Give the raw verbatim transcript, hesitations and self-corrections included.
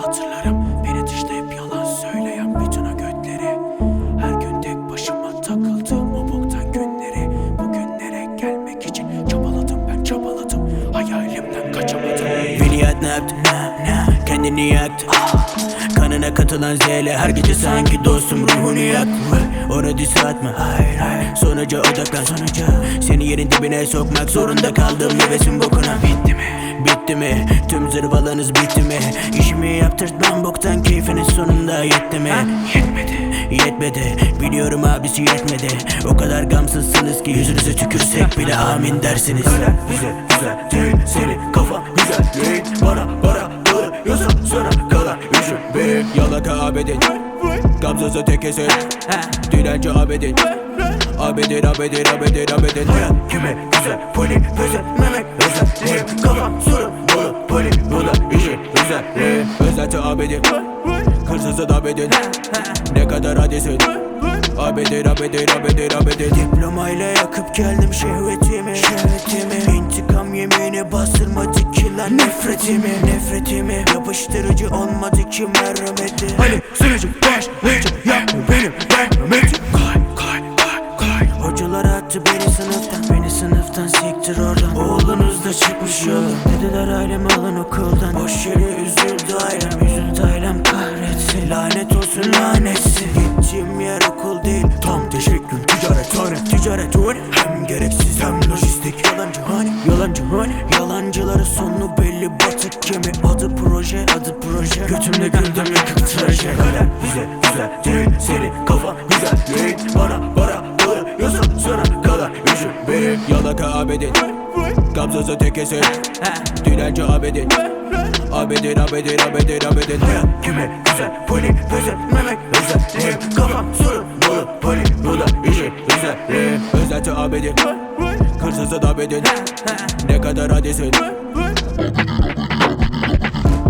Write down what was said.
Hatırlarım beni dışlayıp yalan söyleyen bütün o götleri. Her gün tek başıma takıldığım o boktan günleri. Bugünlere gelmek için çabaladım ben çabaladım. Hayalimden kaçamadım. Veliaht ne yaptı? Ne, ne? Kendini yaktı. Kanına katılan zehirle her gece sanki dostum ruhunu yaktı. Ona diss atma, hayır hayır. Sonuca odaklan, sonuca seni yerin dibine sokmak zorunda kaldım. Nefesim bokuna bitti mi? Bitti mi? Tüm zırvalarınız bitti mi? İşimi yaptırtmam boktan keyfiniz sonunda yetti mi? Yetmedi, yetmedi. Biliyorum abisi yetmedi. O kadar gamsızsınız ki yüzünüze tükürsek bile amin dersiniz. Öyle bize güzel değil, senin kafan güzel değil. Bana para kalıyorsa sana kalan yüzüm benim. Yalaka abedin, gamsızı tek eser. Dilenci abedin, abedin abedin abedin abedin. Hayat kime güzel, poli özetmemek özel değil. Kafam sorun bulu poli, bu da işin güzelliği. Özenti abedin, hırsızı da abedin. Ne kadar hadisin, abedin abedin abedin abedin. Diplomayla yakıp geldim şehvetimi, şehvetimi. İntikam yemini bastırmadı ki lan nefretimi, nefretimi. Yapıştırıcı olmadı ki merhameti. Hani sürücü başlayınca yapma benim merhametim. Kay kay kay kay. Hocalar attı beni sınıftan, beni sınıftan siktir oradan. Oğlunuz da çıkmış yola, dediler ailemi alın okuldan. Boş yere üzüldü ailem, üzüldü ailem kahretsin. Lanet olsun lanetsin. Gittiğim yer okul değil, tam teşekkür ticarethane. Ticarethane hem gereksiz hem lojistik. Yalancı hani, yalancı hani. Yalancıların sonu belli batık gemi. Adı proje, adı proje. Götümle güldüm yakık traje. Öyle bize güzel değil, senin kafan güzel değil. Bana para kalıyorsa sana kalan yüzüm benim. Yalaka abedin, gamsızı tek eser. Dilenci abedin, abedin abedin abedin abedin. Hayat kime güzel, poli özetmemek özel değil. Kafam sorun bulu poli, bu da işin güzelliği. Özenti abedin, hırsızı da abedin. Ne kadar hadisin.